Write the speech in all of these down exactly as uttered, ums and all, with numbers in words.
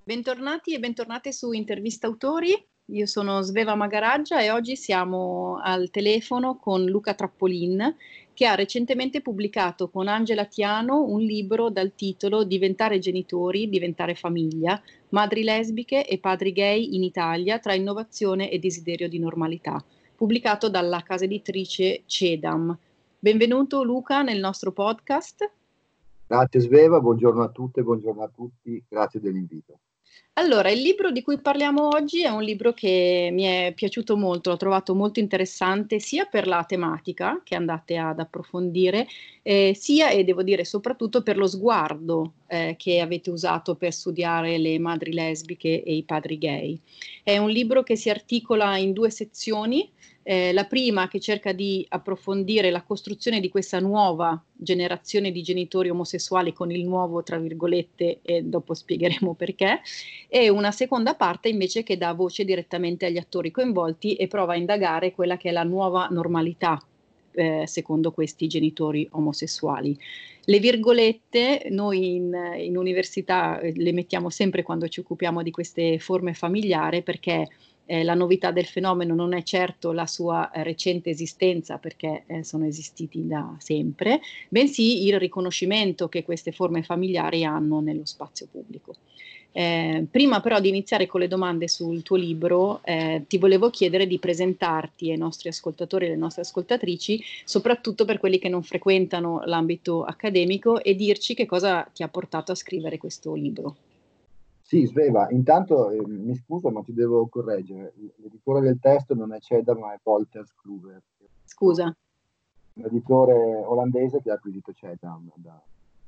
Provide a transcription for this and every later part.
Bentornati e bentornate su Intervista Autori. Io sono Sveva Magaraggia e oggi siamo al telefono con Luca Trappolin, che ha recentemente pubblicato con Angela Tiano un libro dal titolo Diventare genitori, diventare famiglia, madri lesbiche e padri gay in Italia tra innovazione e desiderio di normalità, pubblicato dalla casa editrice Cedam. Benvenuto Luca nel nostro podcast. Grazie Sveva, buongiorno a tutte, buongiorno a tutti, grazie dell'invito. Allora, il libro di cui parliamo oggi è un libro che mi è piaciuto molto, l'ho trovato molto interessante sia per la tematica che andate ad approfondire, eh, sia e devo dire soprattutto per lo sguardo eh, che avete usato per studiare le madri lesbiche e i padri gay. È un libro che si articola in due sezioni. Eh, la prima che cerca di approfondire la costruzione di questa nuova generazione di genitori omosessuali con il nuovo, tra virgolette, e dopo spiegheremo perché, e una seconda parte invece che dà voce direttamente agli attori coinvolti e prova a indagare quella che è la nuova normalità eh, secondo questi genitori omosessuali. Le virgolette noi in, in università le mettiamo sempre quando ci occupiamo di queste forme familiari perché Eh, la novità del fenomeno non è certo la sua eh, recente esistenza, perché eh, sono esistiti da sempre, bensì il riconoscimento che queste forme familiari hanno nello spazio pubblico. Eh, prima però di iniziare con le domande sul tuo libro, eh, ti volevo chiedere di presentarti ai nostri ascoltatori e alle nostre ascoltatrici, soprattutto per quelli che non frequentano l'ambito accademico, e dirci che cosa ti ha portato a scrivere questo libro. Sì, Sveva, intanto eh, mi scuso ma ti devo correggere, l'editore del testo non è Cedam ma è Wolters Kluwer. Scusa. Un editore olandese che ha acquisito Cedam, da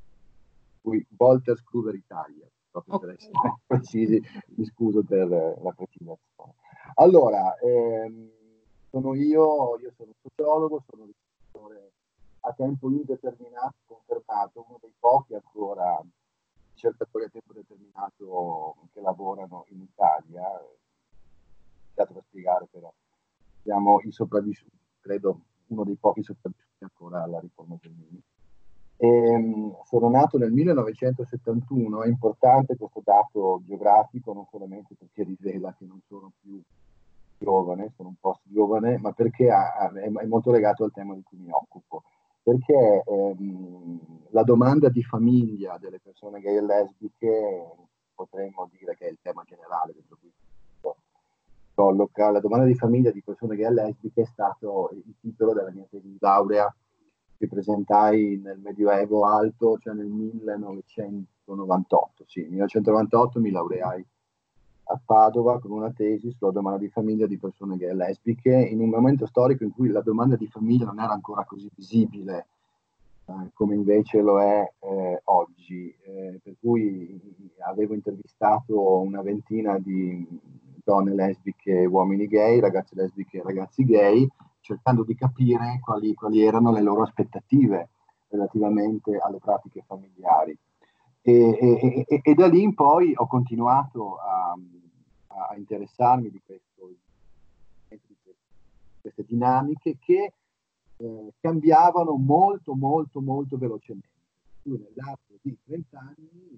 cui Wolters Kluwer Italia, proprio Okay. per essere precisi, mi scuso per la precisazione. Allora, ehm, sono io, io sono sociologo, sono ricercatore a tempo indeterminato, confermato, uno dei pochi ancora ricercatori a tempo determinato che lavorano in Italia. Dato da spiegare però, siamo i sopravvissuti, credo uno dei pochi sopravvissuti ancora alla riforma Gelmini. E, sono nato nel millenovecentosettantuno, è importante questo dato geografico non solamente perché rivela che non sono più giovane, sono un po' giovane, ma perché ha, ha, è molto legato al tema di cui mi occupo. Perché ehm, la domanda di famiglia delle persone gay e lesbiche, potremmo dire che è il tema generale dentro cui colloca, la domanda di famiglia di persone gay e lesbiche è stato il titolo della mia tesi di laurea che presentai nel Medioevo alto, cioè nel millenovecentonovantotto. Sì, nel millenovecentonovantotto mi laureai a Padova con una tesi sulla domanda di famiglia di persone gay e lesbiche, in un momento storico in cui la domanda di famiglia non era ancora così visibile eh, come invece lo è eh, oggi. Eh, per cui avevo intervistato una ventina di donne lesbiche, uomini gay, ragazze lesbiche e ragazzi gay, cercando di capire quali, quali erano le loro aspettative relativamente alle pratiche familiari. E, e, e, e da lì in poi ho continuato a, a interessarmi di, questo, di queste dinamiche che eh, cambiavano molto, molto, molto velocemente. Nell'arco di trenta anni,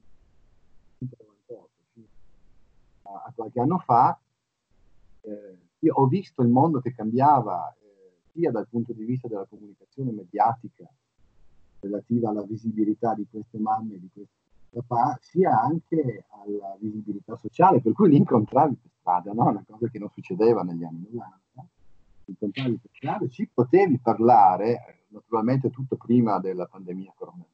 a, a qualche anno fa, eh, io ho visto il mondo che cambiava eh, sia dal punto di vista della comunicazione mediatica relativa alla visibilità di queste mamme, di questi papà, sia anche alla visibilità sociale, per cui li incontravi per strada, no? Una cosa che non succedeva negli anni novanta. Incontravi per strada, ci potevi parlare, naturalmente tutto prima della pandemia coronavirus.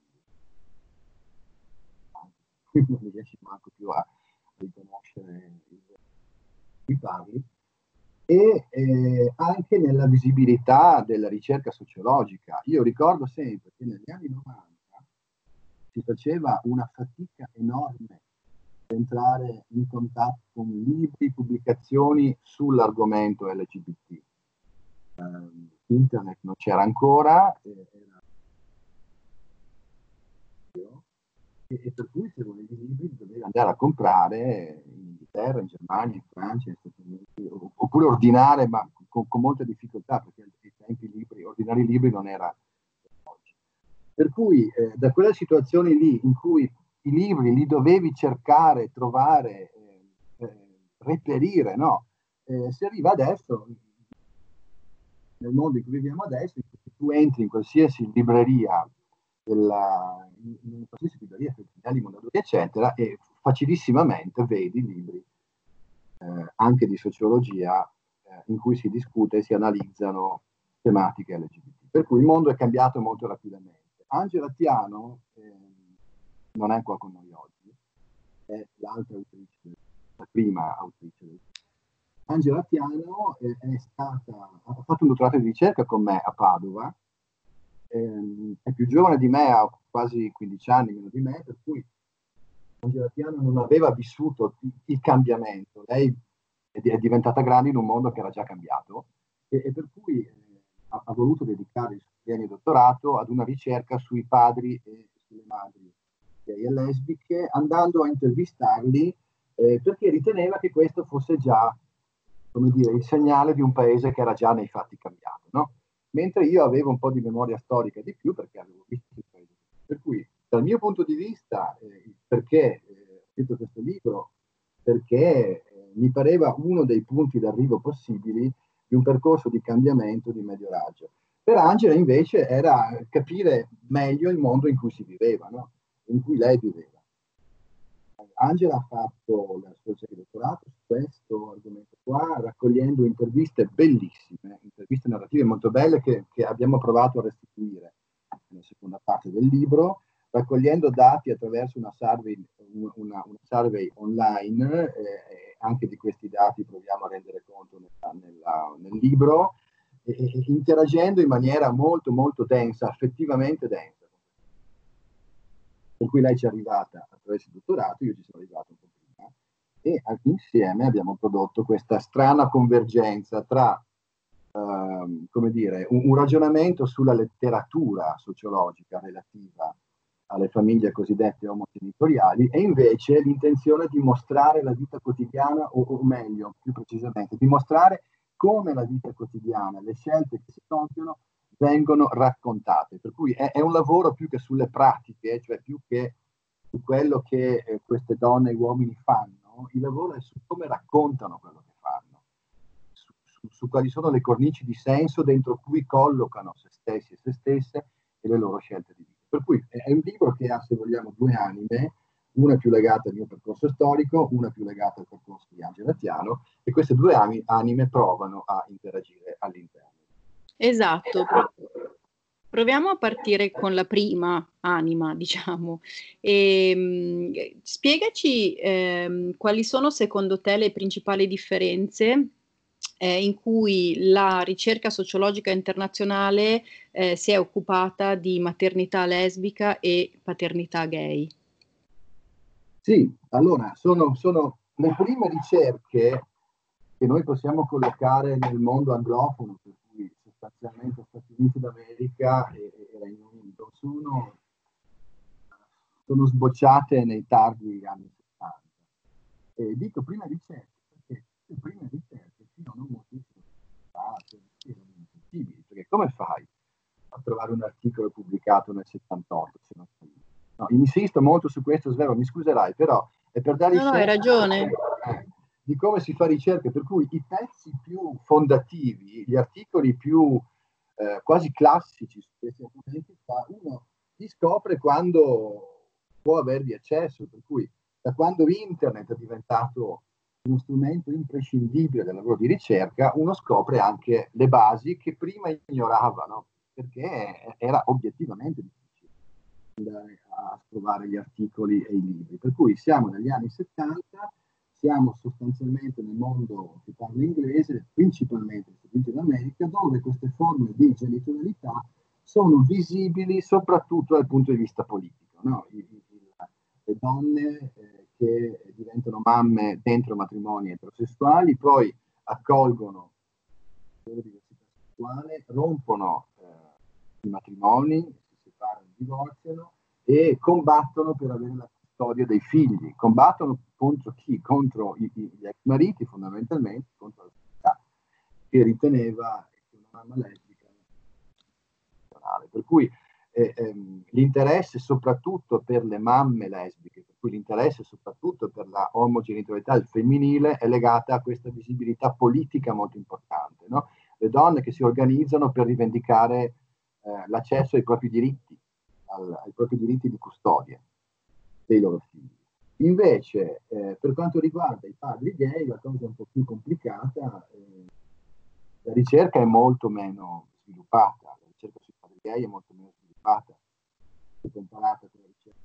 Non riesci manco più a riconoscere i parli. E eh, anche nella visibilità della ricerca sociologica. Io ricordo sempre che negli anni novanta si faceva una fatica enorme per entrare in contatto con libri, pubblicazioni sull'argomento L G B T. Uh, internet non c'era ancora, eh, era... E, e per cui se volevi libri dovevi andare a comprare in Inghilterra, in Germania, in Francia, in Stati Uniti, oppure ordinare, ma con, con molta difficoltà, perché ai tempi libri, ordinare i libri non era oggi. Per cui eh, da quella situazione lì, in cui i libri li dovevi cercare, trovare reperire, no? Eh, si arriva adesso, nel mondo in cui viviamo adesso, in cui tu entri in qualsiasi libreria, della, in, in qualsiasi libreria, di Mondadori, eccetera, e facilissimamente vedi libri eh, anche di sociologia eh, in cui si discute e si analizzano tematiche L G B T. Per cui il mondo è cambiato molto rapidamente. Angela Tiano eh, non è qua con noi oggi, è l'altra autrice, la prima autrice. Angela Tiano è, è stata, ha fatto un dottorato di ricerca con me a Padova, ehm, è più giovane di me, ha quasi quindici anni meno di me, per cui Angela Tiano non aveva vissuto il cambiamento. Lei è diventata grande in un mondo che era già cambiato e, e per cui eh, ha, ha voluto dedicare il suo triennio di dottorato ad una ricerca sui padri e sulle madri gay e lesbiche, andando a intervistarli eh, perché riteneva che questo fosse già, come dire, il segnale di un paese che era già nei fatti cambiato, no? Mentre io avevo un po' di memoria storica di più perché avevo visto il paese. Per cui, dal mio punto di vista, eh, perché eh, ho scritto questo libro? Perché eh, mi pareva uno dei punti d'arrivo possibili di un percorso di cambiamento, di medio raggio. Per Angela invece era capire meglio il mondo in cui si viveva, no? In cui lei viveva. Angela ha fatto la sua ricerca di dottorato su questo argomento qua, raccogliendo interviste bellissime, interviste narrative molto belle che, che abbiamo provato a restituire nella seconda parte del libro, raccogliendo dati attraverso una survey, una, una survey online, eh, anche di questi dati proviamo a rendere conto nella, nella, nel libro, e, e, interagendo in maniera molto molto densa, affettivamente densa. Per cui lei ci è arrivata attraverso il dottorato, io ci sono arrivato un po' prima, e insieme abbiamo prodotto questa strana convergenza tra Uh, come dire, un, un ragionamento sulla letteratura sociologica relativa alle famiglie cosiddette omogenitoriali e invece l'intenzione di mostrare la vita quotidiana, o, o meglio, più precisamente, di mostrare come la vita quotidiana, le scelte che si compiono, vengono raccontate. Per cui è, è un lavoro più che sulle pratiche, cioè più che su quello che eh, queste donne e uomini fanno, il lavoro è su come raccontano quello che fanno. Su, su quali sono le cornici di senso dentro cui collocano se stessi e se stesse e le loro scelte di vita. Per cui è un libro che ha, se vogliamo, due anime, una più legata al mio percorso storico, una più legata al percorso di Angela Tiano, e queste due anime provano a interagire all'interno. Esatto. Pro- proviamo a partire con la prima anima, diciamo. E, mh, spiegaci ehm, quali sono secondo te le principali differenze eh, in cui la ricerca sociologica internazionale eh, si è occupata di maternità lesbica e paternità gay. Sì, allora sono, sono le prime ricerche che noi possiamo collocare nel mondo anglofono, per cui sostanzialmente Stati Uniti d'America e, e Regno Unito, sono, sono sbocciate nei tardi anni settanta. E dico prime ricerche perché le prime ricerche siano moltissimo impossibili, perché come fai a trovare un articolo pubblicato nel settantotto? Se non no, insisto molto su questo, Sveva, mi scuserai, però è per dare No, no, hai ragione. eh, di come si fa ricerca, per cui i pezzi più fondativi, gli articoli più eh, quasi classici su questi argomenti, uno li scopre quando può avervi accesso, per cui da quando internet è diventato uno strumento imprescindibile del lavoro di ricerca, uno scopre anche le basi che prima ignorava, no? Perché era obiettivamente difficile andare a trovare gli articoli e i libri. Per cui siamo negli anni settanta, siamo sostanzialmente nel mondo che parla inglese, principalmente negli Stati Uniti d'America, dove queste forme di genitorialità sono visibili soprattutto dal punto di vista politico, no? I, i, le donne eh, che diventano mamme dentro matrimoni eterosessuali, poi accolgono la loro diversità sessuale, rompono eh, i matrimoni, si separano, divorziano e combattono per avere la custodia dei figli. Combattono contro chi? Contro i, i, gli ex mariti, fondamentalmente, contro la società che riteneva che una mamma lesbica. Per cui eh, ehm, l'interesse soprattutto per le mamme lesbiche, per cui l'interesse soprattutto per la omogeneità del femminile è legata a questa visibilità politica molto importante, no? Le donne che si organizzano per rivendicare eh, l'accesso ai propri diritti, al, ai propri diritti di custodia dei loro figli. Invece, eh, per quanto riguarda i padri gay, la cosa è un po' più complicata. Eh, la ricerca è molto meno sviluppata, la ricerca sui padri gay è molto meno sviluppata se comparata con la ricerca.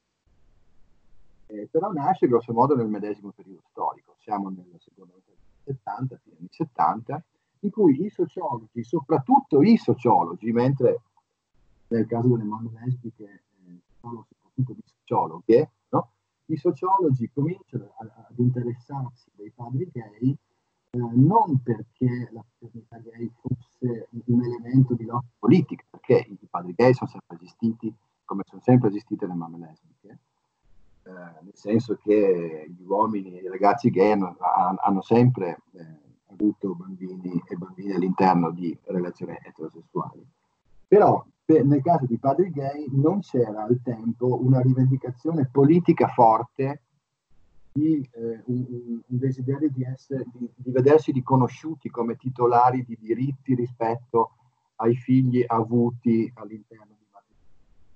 Eh, però nasce grosso modo nel medesimo periodo storico, siamo nella seconda metà degli settanta, fine anni settanta, in cui i sociologi, soprattutto i sociologi, mentre nel caso delle mamme lesbiche eh, sono soprattutto di sociologhe, no? I sociologi cominciano a, ad interessarsi dei padri gay eh, non perché la paternità gay fosse un elemento di lotta politica, perché i padri gay sono sempre esistiti, come sono sempre esistite le mamme lesbiche, eh, nel senso che gli uomini e i ragazzi gay hanno, hanno sempre eh, avuto bambini e bambine all'interno di relazioni eterosessuali. Però per, nel caso di padri gay non c'era al tempo una rivendicazione politica forte di eh, un, un, un desiderio di, essere, di, di vedersi riconosciuti come titolari di diritti rispetto ai figli avuti all'interno di matrimonio.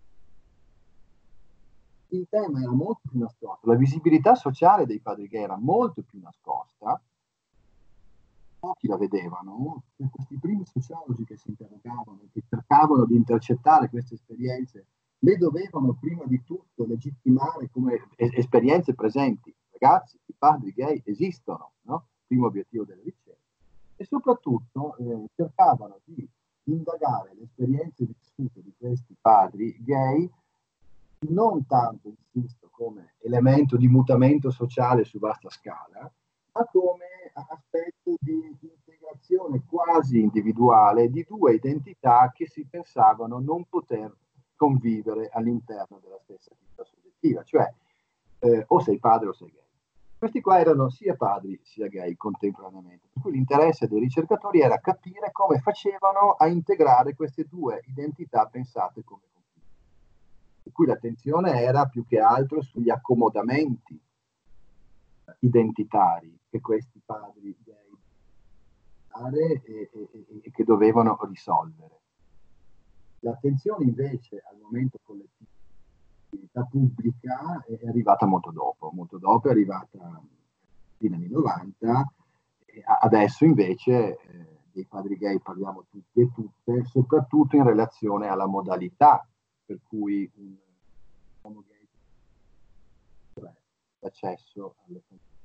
Il tema era molto più nascosto, la visibilità sociale dei padri gay era molto più nascosta, pochi la vedevano, per questi primi sociologi che si interrogavano, che cercavano di intercettare queste esperienze, le dovevano prima di tutto legittimare come es- esperienze presenti. Ragazzi, i padri gay esistono, no? Primo obiettivo della ricerca. E soprattutto eh, cercavano di indagare le esperienze vissute di questi padri gay non tanto, insisto, come elemento di mutamento sociale su vasta scala, ma come aspetto di integrazione quasi individuale di due identità che si pensavano non poter convivere all'interno della stessa vita soggettiva, cioè eh, o sei padre o sei gay. Questi qua erano sia padri sia gay contemporaneamente, per cui l'interesse dei ricercatori era capire come facevano a integrare queste due identità pensate come conflitti. Per cui l'attenzione era più che altro sugli accomodamenti identitari che questi padri gay e, e, e che dovevano risolvere. L'attenzione invece al momento collettivo dell'attività pubblica è arrivata molto dopo, molto dopo è arrivata negli anni novanta, e adesso invece eh, dei padri gay parliamo tutti e tutte, soprattutto in relazione alla modalità per cui un uomo gay ha accesso alle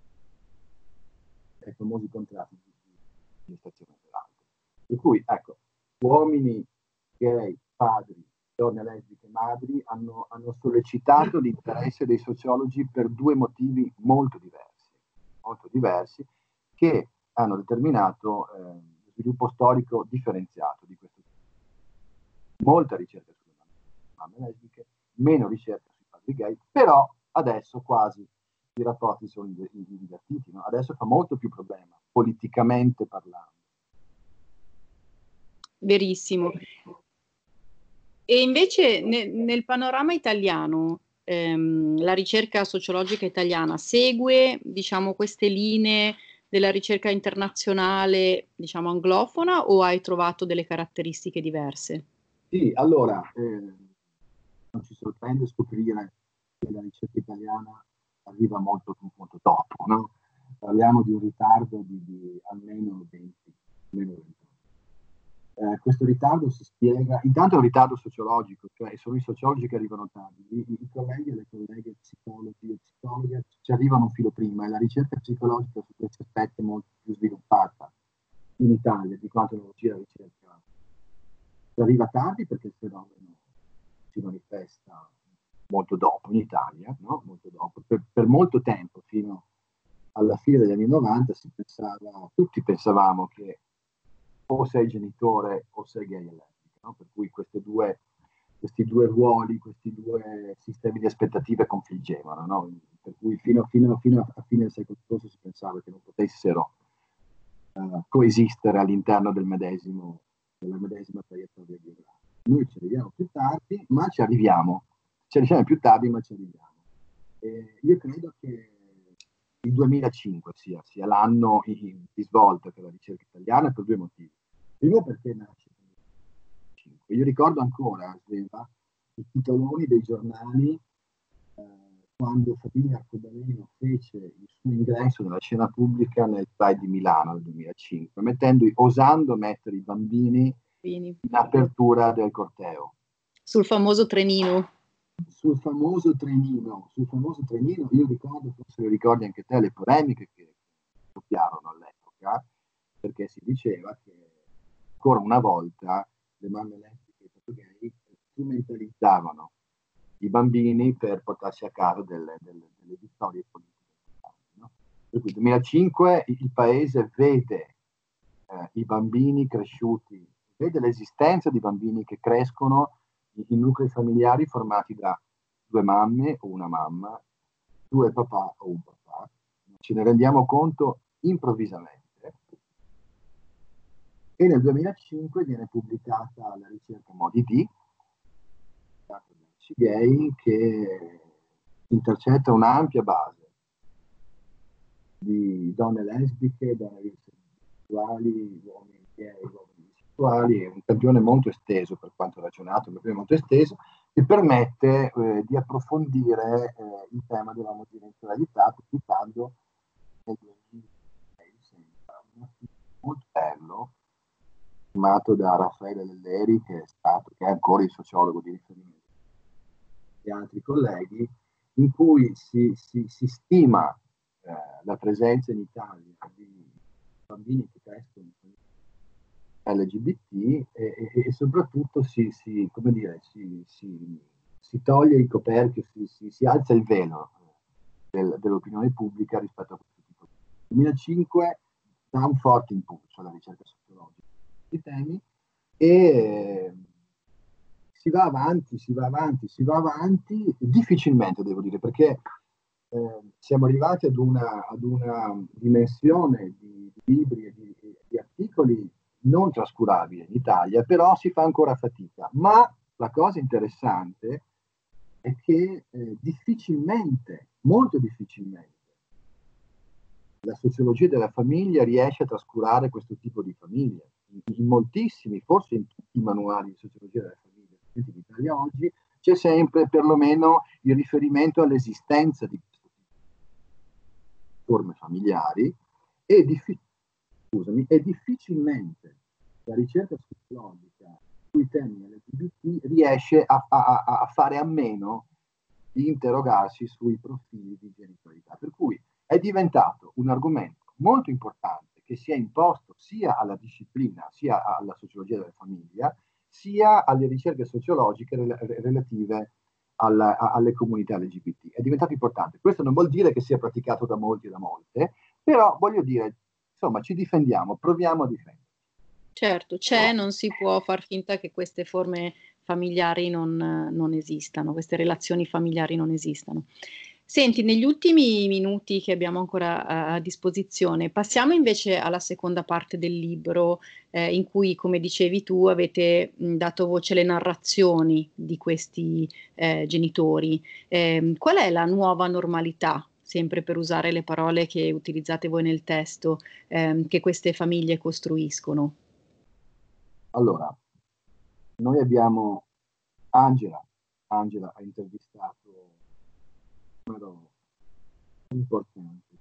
ai famosi contratti di amministrazione dell'altro. Per cui, ecco, uomini gay, padri, donne lesbiche, madri hanno, hanno sollecitato l'interesse dei sociologi per due motivi molto diversi, molto diversi, che hanno determinato eh, lo sviluppo storico differenziato di questo tipo. Molta ricerca sulle mamme lesbiche, meno ricerca sui padri gay, però adesso quasi i rapporti sono invertiti, no? Adesso fa molto più problema, politicamente parlando. Verissimo. E invece ne, nel panorama italiano, ehm, la ricerca sociologica italiana segue, diciamo, queste linee della ricerca internazionale, diciamo, anglofona, o hai trovato delle caratteristiche diverse? Sì, allora, eh, non ci sorprende scoprire che la ricerca italiana arriva molto, molto dopo, no? Parliamo di un ritardo di, di almeno venti, almeno venti. Eh, questo ritardo si spiega, intanto è un ritardo sociologico, cioè sono i sociologi che arrivano tardi, I, i colleghi e le colleghe psicologi e psicologhe ci arrivano un filo prima, e la ricerca psicologica su questi aspetti è molto più sviluppata in Italia di quanto non sia la ricerca. Si arriva tardi perché il fenomeno si manifesta molto dopo in Italia, no? Molto dopo. Per, per molto tempo, fino alla fine degli anni novanta, si pensava, tutti pensavamo che o sei genitore o sei gay e lesbica, no? Per cui queste due, questi due ruoli, questi due sistemi di aspettative confliggevano, no? Per cui fino, fino, fino a fine del secolo scorso si pensava che non potessero uh, coesistere all'interno del medesimo, della medesima traiettoria biografica. noi ci arriviamo più tardi, ma ci arriviamo. Ci arriviamo più tardi, ma ci arriviamo. E io credo che il duemilacinque sia, sia l'anno di svolta per la ricerca italiana per due motivi. Primo perché nasce nel duemilacinque. Io ricordo ancora, Sveva, i titoloni dei giornali eh, quando Fabio Arcobaleno fece il suo ingresso nella scena pubblica nel Pride di Milano nel duemilacinque, mettendo, osando mettere i bambini Bini. in apertura del corteo. Sul famoso trenino. Sul famoso trenino, sul famoso trenino, io ricordo, forse lo ricordi anche te, le polemiche che scoppiarono all'epoca, perché si diceva che ancora una volta le mamme lesbiche e gay strumentalizzavano i bambini per portarsi a casa delle, delle, delle vittorie politiche. No? Per cui nel duemilacinque il paese vede eh, i bambini cresciuti, vede l'esistenza di bambini che crescono in nuclei familiari formati da due mamme o una mamma, due papà o un papà. Ce ne rendiamo conto improvvisamente. E nel duemilacinque viene pubblicata la ricerca Modi D, gay, che intercetta un'ampia base di donne lesbiche, donne bisessuali, uomini gay, uomini bisessuali, è un campione molto esteso per quanto ragionato, ma molto esteso, che permette eh, di approfondire eh, il tema della multidimensionalità, pubblicando nel duemilasei un articolo molto bello firmato da Raffaele Lelleri, che è stato, che è ancora il sociologo di riferimento di altri colleghi, in cui si, si, si stima eh, la presenza in Italia di bambini che crescono L G B T e, e, e soprattutto si, si, come dire, si, si, si toglie il coperchio, si, si, si alza il velo del, dell'opinione pubblica rispetto a questo tipo di temi. Il duemilacinque dà un forte impulso alla ricerca sociologica di temi e si va avanti, si va avanti, si va avanti, difficilmente devo dire, perché eh, siamo arrivati ad una, ad una dimensione di, di libri e di, di articoli non trascurabile in Italia, però si fa ancora fatica. Ma la cosa interessante è che eh, difficilmente, molto difficilmente, la sociologia della famiglia riesce a trascurare questo tipo di famiglia. In, in moltissimi, forse in tutti i manuali di sociologia della famiglia in Italia oggi, c'è sempre perlomeno il riferimento all'esistenza di questo tipo di forme familiari e, diffi- scusami, e difficilmente la ricerca sociologica sui temi L G B T riesce a, a, a fare a meno di interrogarsi sui profili di genitorialità. Per cui è diventato un argomento molto importante che si è imposto sia alla disciplina, sia alla sociologia della famiglia, sia alle ricerche sociologiche rel- relative alla, a, alle comunità L G B T. È diventato importante. Questo non vuol dire che sia praticato da molti e da molte, però voglio dire, insomma, ci difendiamo, proviamo a difenderci. Certo, c'è, non si può far finta che queste forme familiari non, non esistano, queste relazioni familiari non esistano. Senti, negli ultimi minuti che abbiamo ancora a, a disposizione, passiamo invece alla seconda parte del libro, eh, in cui, come dicevi tu, avete mh, dato voce alle narrazioni di questi eh, genitori. Eh, qual è la nuova normalità, sempre per usare le parole che utilizzate voi nel testo, ehm, che queste famiglie costruiscono? Allora, noi abbiamo Angela, Angela ha intervistato un numero importante.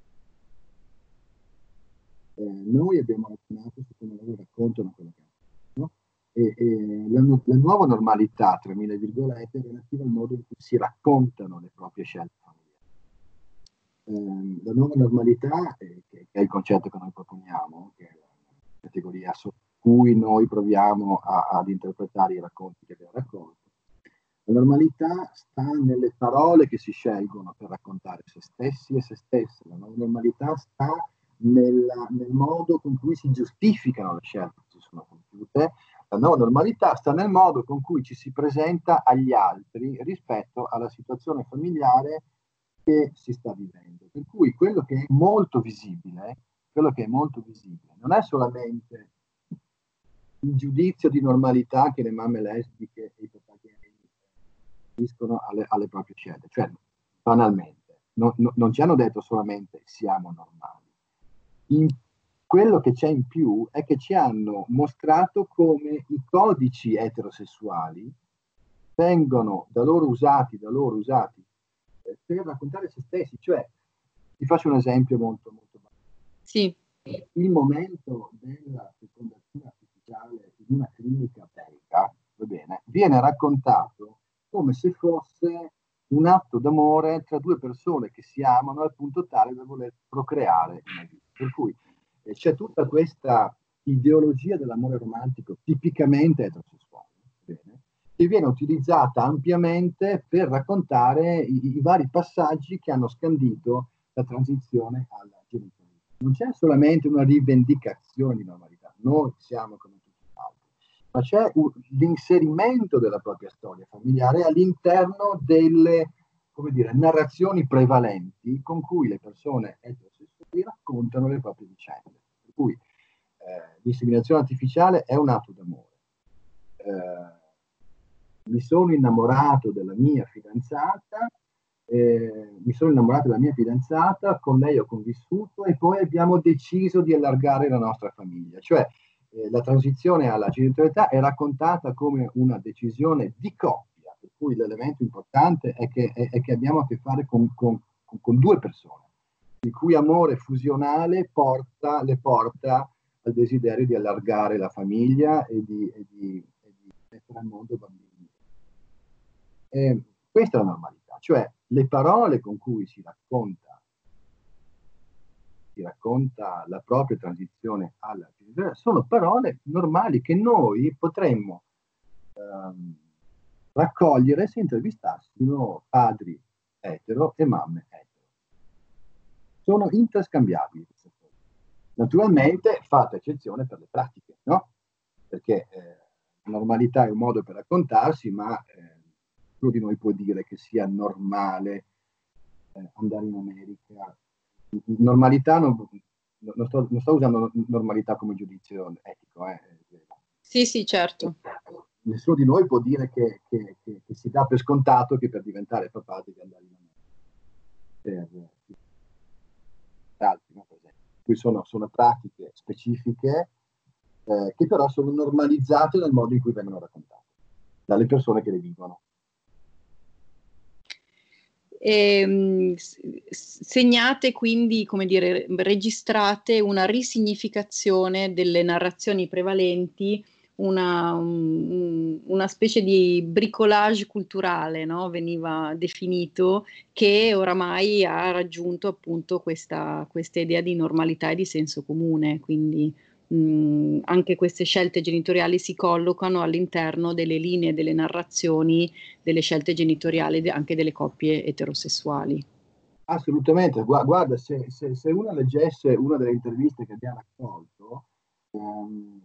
Eh, noi abbiamo ragionato su come loro raccontano quello che hanno, no? E, e la, la nuova normalità, tra mille virgolette, è relativa al modo in cui si raccontano le proprie scelte familiari. Eh, la nuova normalità, eh, che, che è il concetto che noi proponiamo, che è la categoria su cui noi proviamo a, ad interpretare i racconti che abbiamo raccolto. La normalità sta nelle parole che si scelgono per raccontare se stessi e se stesse. La normalità sta nella, nel modo con cui si giustificano le scelte che si sono compiute. La nuova normalità sta nel modo con cui ci si presenta agli altri rispetto alla situazione familiare che si sta vivendo. Per cui quello che è molto visibile, quello che è molto visibile non è solamente il giudizio di normalità che le mamme lesbiche e i papà gay attribuiscono alle, alle proprie scelte. Cioè, banalmente, no, no, non ci hanno detto solamente siamo normali. In, quello che c'è in più è che ci hanno mostrato come i codici eterosessuali vengono da loro usati, da loro usati eh, per raccontare se stessi. Cioè, ti faccio un esempio molto, molto banale. Sì. Il momento della fecondazione artificiale in una clinica belga, va bene, viene raccontato come se fosse un atto d'amore tra due persone che si amano al punto tale da voler procreare una vita. Per cui eh, c'è tutta questa ideologia dell'amore romantico tipicamente eterosessuale, bene, che viene utilizzata ampiamente per raccontare i, i vari passaggi che hanno scandito la transizione alla genitorialità. Non c'è solamente una rivendicazione di normalità, noi siamo come tutti gli altri, ma c'è un, l'inserimento della propria storia familiare all'interno delle, come dire, narrazioni prevalenti con cui le persone eterosessuali raccontano le proprie vicende. Per cui eh, l'inseminazione artificiale è un atto d'amore. Eh, mi sono innamorato della mia fidanzata, Eh, mi sono innamorato della mia fidanzata, con lei ho convissuto e poi abbiamo deciso di allargare la nostra famiglia. Cioè eh, la transizione alla genitorialità è raccontata come una decisione di coppia, per cui l'elemento importante è che, è, è che abbiamo a che fare con, con, con due persone, il cui amore fusionale porta, le porta al desiderio di allargare la famiglia e di, e di, e di mettere al mondo bambini. E questa è la normalità, cioè le parole con cui si racconta, si racconta la propria transizione alla genitorialità sono parole normali che noi potremmo ehm, raccogliere se intervistassimo padri etero e mamme etero. Sono interscambiabili queste cose. Naturalmente fatta eccezione per le pratiche, no? Perché eh, la normalità è un modo per raccontarsi, ma eh, nessuno di noi può dire che sia normale eh, andare in America. Normalità non, non, sto, non sto usando normalità come giudizio etico. Eh. Sì, sì, certo. Nessuno di noi può dire che, che, che, che si dà per scontato che per diventare papà devi andare in America. Per, per altri, no? Per esempio. Qui sono, sono pratiche specifiche eh, che però sono normalizzate nel modo in cui vengono raccontate dalle persone che le vivono. E, segnate quindi, come dire, registrate una risignificazione delle narrazioni prevalenti, una, un, una specie di bricolage culturale, no? Veniva definito, che oramai ha raggiunto appunto questa, questa idea di normalità e di senso comune, quindi mh, anche queste scelte genitoriali si collocano all'interno delle linee delle narrazioni delle scelte genitoriali anche delle coppie eterosessuali. Assolutamente, guarda, se, se, se uno leggesse una delle interviste che abbiamo raccolto, ehm,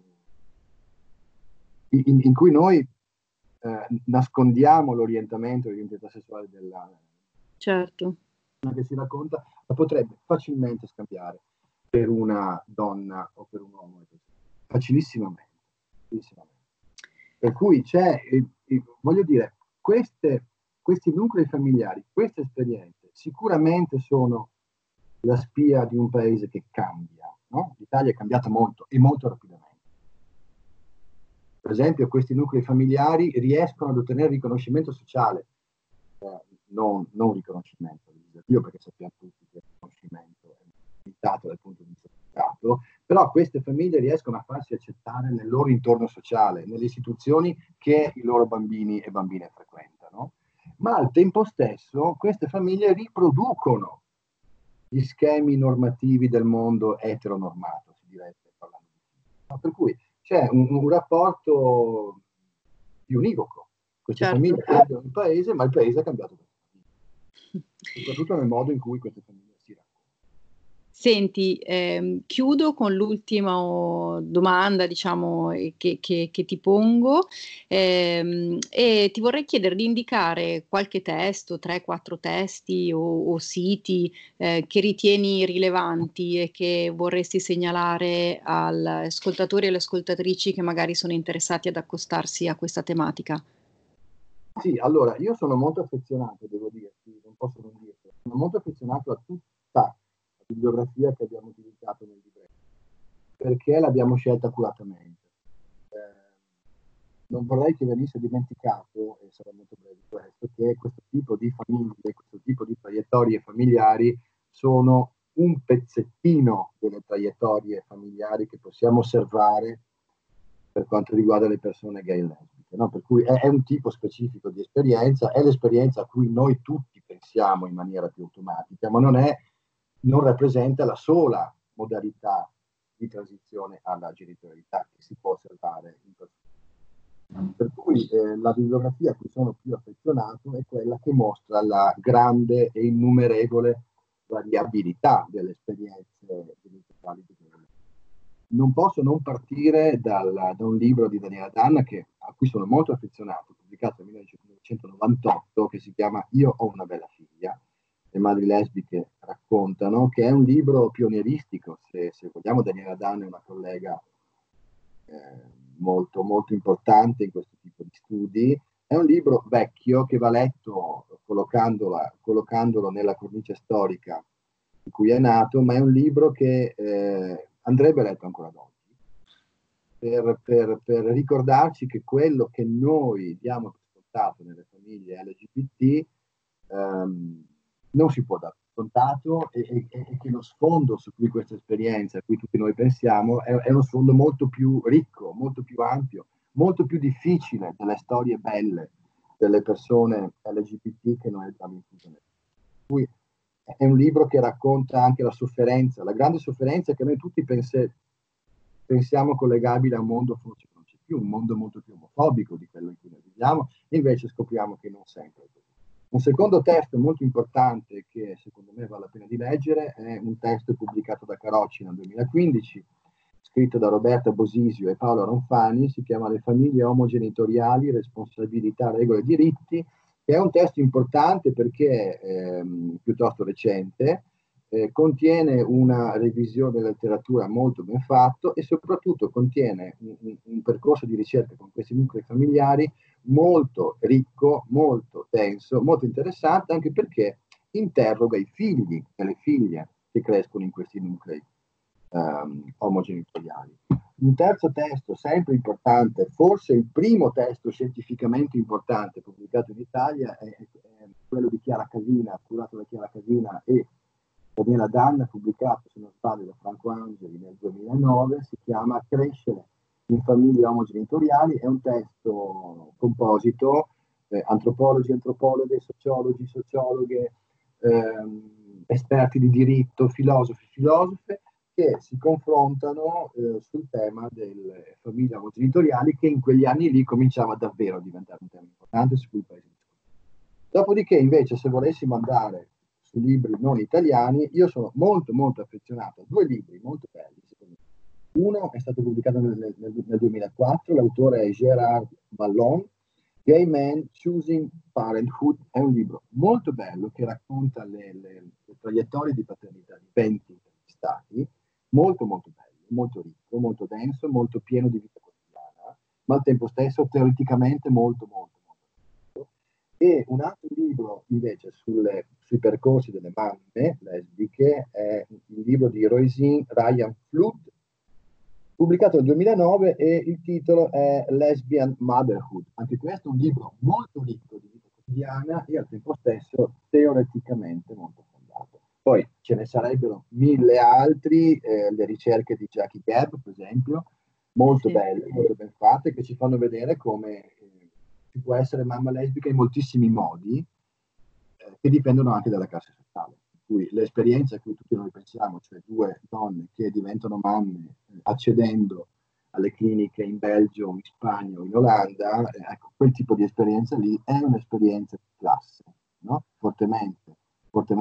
in, in cui noi eh, nascondiamo l'orientamento e l'identità sessuale della certo. che si racconta, la potrebbe facilmente scambiare per una donna o per un uomo, facilissimamente. facilissimamente. Per cui c'è, eh, eh, voglio dire, queste, questi nuclei familiari, queste esperienze sicuramente sono la spia di un paese che cambia, no? L'Italia è cambiata molto e molto rapidamente. Per esempio, questi nuclei familiari riescono ad ottenere riconoscimento sociale, eh, non, non riconoscimento legislativo, perché sappiamo tutti che il riconoscimento è limitato dal punto di vista del Stato, però queste famiglie riescono a farsi accettare nel loro intorno sociale, nelle istituzioni che i loro bambini e bambine frequentano, ma al tempo stesso queste famiglie riproducono gli schemi normativi del mondo eteronormato, si direbbe parlando di film. Per cui c'è un, un rapporto di univoco. Queste certo. famiglie cambiano il paese, ma il paese ha cambiato queste famiglie. Soprattutto nel modo in cui queste famiglie si raccontano. Senti, ehm, chiudo con l'ultima domanda, diciamo, eh, che, che- che ti pongo, ehm, e ti vorrei chiedere di indicare qualche testo, tre quattro testi o, o siti, eh, che ritieni rilevanti e che vorresti segnalare agli ascoltatori e alle ascoltatrici che magari sono interessati ad accostarsi a questa tematica. Sì, allora, io sono molto affezionato, devo dirti, non posso non dirlo, sono molto affezionato a tutta la bibliografia che abbiamo utilizzato nel libretto, perché l'abbiamo scelta accuratamente. Eh, non vorrei che venisse dimenticato, e sarà molto breve questo, che questo tipo di famiglie, questo tipo di traiettorie familiari sono un pezzettino delle traiettorie familiari che possiamo osservare per quanto riguarda le persone gay e lesbiche, no? Per cui è, è un tipo specifico di esperienza, è l'esperienza a cui noi tutti pensiamo in maniera più automatica, ma non, è, non rappresenta la sola modalità di transizione alla genitorialità che si può osservare in persona. Per cui eh, la bibliografia a cui sono più affezionato è quella che mostra la grande e innumerevole variabilità delle esperienze genitoriali di quelle. Non posso non partire dal, da un libro di Daniela Danna che, a cui sono molto affezionato, pubblicato nel millenovecentonovantotto, che si chiama Io ho una bella figlia, le madri lesbiche raccontano, che è un libro pionieristico, se, se vogliamo. Daniela Danna è una collega eh, molto, molto importante in questo tipo di studi. È un libro vecchio che va letto collocandolo nella cornice storica in cui è nato, ma è un libro che eh, andrebbe letto ancora ad oggi, per, per, per ricordarci che quello che noi diamo per scontato nelle famiglie L G B T ehm, non si può dare per scontato, e, e, e che lo sfondo su cui questa esperienza, a cui tutti noi pensiamo, è, è uno sfondo molto più ricco, molto più ampio, molto più difficile delle storie belle delle persone L G B T che noi abbiamo incluso nel. Cui è un libro che racconta anche la sofferenza, la grande sofferenza che noi tutti pense, pensiamo collegabile a un mondo forse non c'è più, un mondo molto più omofobico di quello in cui noi viviamo, e invece scopriamo che non sempre è così. Un secondo testo molto importante che secondo me vale la pena di leggere è un testo pubblicato da Carocci nel duemilaquindici, scritto da Roberta Bosisio e Paolo Ronfani, si chiama Le famiglie omogenitoriali, responsabilità, regole e diritti, che è un testo importante perché è ehm, piuttosto recente, eh, contiene una revisione della letteratura molto ben fatto e soprattutto contiene un, un, un percorso di ricerca con questi nuclei familiari molto ricco, molto denso, molto interessante, anche perché interroga i figli e le figlie che crescono in questi nuclei um, omogenitoriali. Un terzo testo, sempre importante, forse il primo testo scientificamente importante pubblicato in Italia, è, è quello di Chiara Casina, curato da Chiara Casina e Daniela Danna, pubblicato, se non sbaglio, da Franco Angeli nel duemilanove, si chiama Crescere in famiglie omogenitoriali. È un testo composito, eh, antropologi, antropologhe, sociologi, sociologhe, ehm, esperti di diritto, filosofi, filosofe, che si confrontano eh, sul tema delle famiglie omogenitoriali, che in quegli anni lì cominciava davvero a diventare un tema importante su cui il paese discute. Dopodiché, invece, se volessimo andare su libri non italiani, io sono molto molto affezionato a due libri molto belli, secondo me. Uno è stato pubblicato nel, nel, nel duemilaquattro, l'autore è Gérard Ballon, Gay Men Choosing Parenthood. È un libro molto bello che racconta le, le, le traiettorie di paternità di venti stati, molto molto bello, molto ricco, molto denso, molto pieno di vita quotidiana, ma al tempo stesso teoreticamente molto molto molto. E un altro libro invece sulle, sui percorsi delle mamme lesbiche è il libro di Roisin Ryan Flood, pubblicato nel duemilanove, e il titolo è Lesbian Motherhood. Anche questo è un libro molto ricco di vita quotidiana e al tempo stesso teoreticamente molto fondato. Poi ce ne sarebbero mille altri, eh, le ricerche di Jackie Gabb, per esempio, molto Sì. belle, molto ben fatte, che ci fanno vedere come eh, si può essere mamma lesbica in moltissimi modi, eh, che dipendono anche dalla classe sociale. Cui l'esperienza a cui tutti noi pensiamo, cioè due donne che diventano mamme eh, accedendo alle cliniche in Belgio, in Spagna o in Olanda, eh, ecco, quel tipo di esperienza lì è un'esperienza di classe, no? Fortemente, fortemente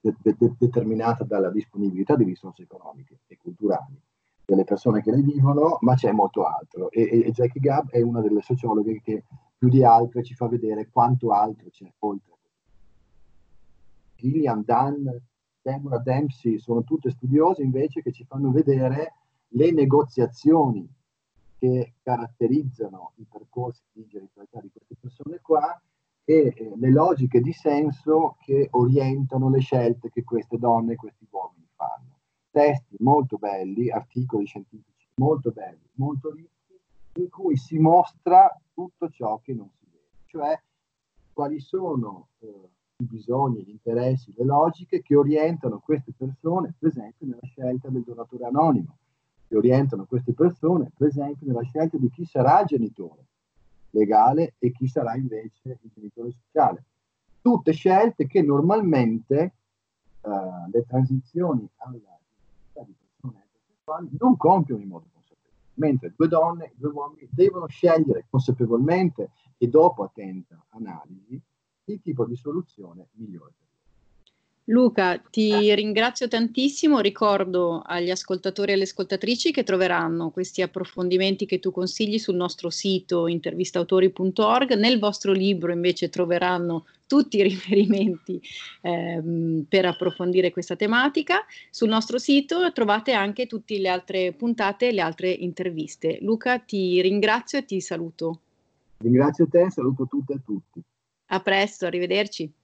de- de- determinata dalla disponibilità di risorse economiche e culturali delle persone che ne vivono, ma c'è molto altro. E, e, e Jackie Gabb è una delle sociologhe che più di altre ci fa vedere quanto altro c'è oltre. Gillian, Dunn, Deborah Dempsey sono tutte studiose invece che ci fanno vedere le negoziazioni che caratterizzano i percorsi di genitorialità di queste persone qua e eh, le logiche di senso che orientano le scelte che queste donne e questi uomini fanno. Testi molto belli, articoli scientifici molto belli, molto ricchi, in cui si mostra tutto ciò che non si vede, cioè quali sono eh, i bisogni, gli interessi, le logiche che orientano queste persone, per esempio, nella scelta del donatore anonimo, che orientano queste persone, per esempio, nella scelta di chi sarà il genitore legale e chi sarà invece il genitore sociale. Tutte scelte che normalmente uh, le transizioni alla identità di persone eterosessuali non compiono in modo consapevole, mentre due donne e due uomini devono scegliere consapevolmente e dopo attenta analisi il tipo di soluzione migliore. Luca, ti ringrazio tantissimo, ricordo agli ascoltatori e alle ascoltatrici che troveranno questi approfondimenti che tu consigli sul nostro sito intervistautori punto org, nel vostro libro invece troveranno tutti i riferimenti ehm, per approfondire questa tematica, sul nostro sito trovate anche tutte le altre puntate e le altre interviste. Luca, ti ringrazio e ti saluto. Ringrazio te, saluto tutte e tutti. A presto, arrivederci.